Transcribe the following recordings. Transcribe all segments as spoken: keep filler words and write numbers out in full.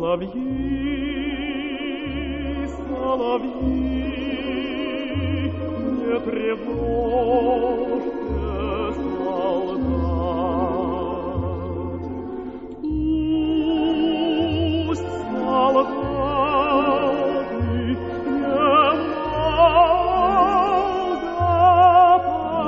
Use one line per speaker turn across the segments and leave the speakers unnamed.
Соловьи, соловьи, не тревожьте солдат. Пусть солдаты немного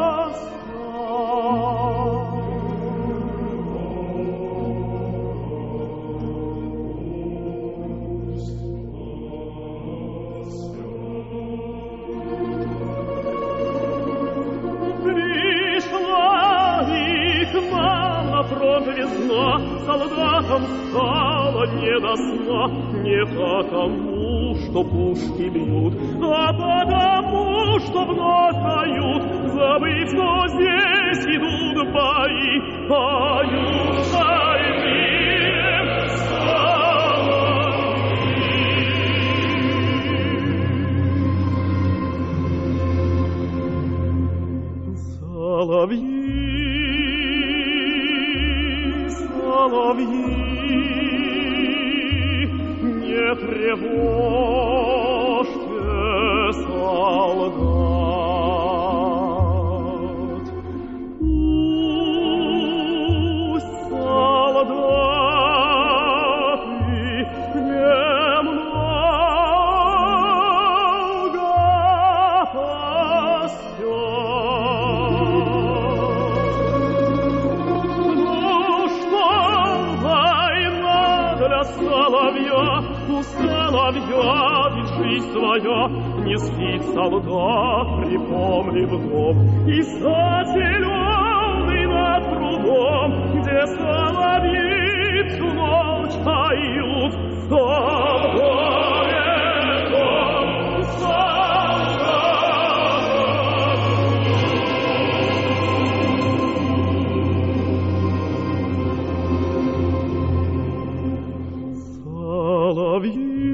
фронт весна, солдатам стало не до сна, не потому, что пушки бьют, а потому, что вновь поют, забыв, что здесь идут бои, поют шальные соловьи. Соловьи, соловьи, не тревожьте солдат. Пусть солдаты немного поспят. Соловья, у соловья ведь жизнь своя, не спит солдат, припомнив дом, и сад зеленый над прудом, где соловьи всю ночь поют, солдат. Соловьи,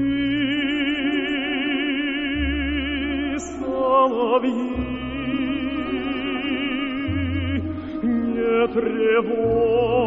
соловьи, не тревожь.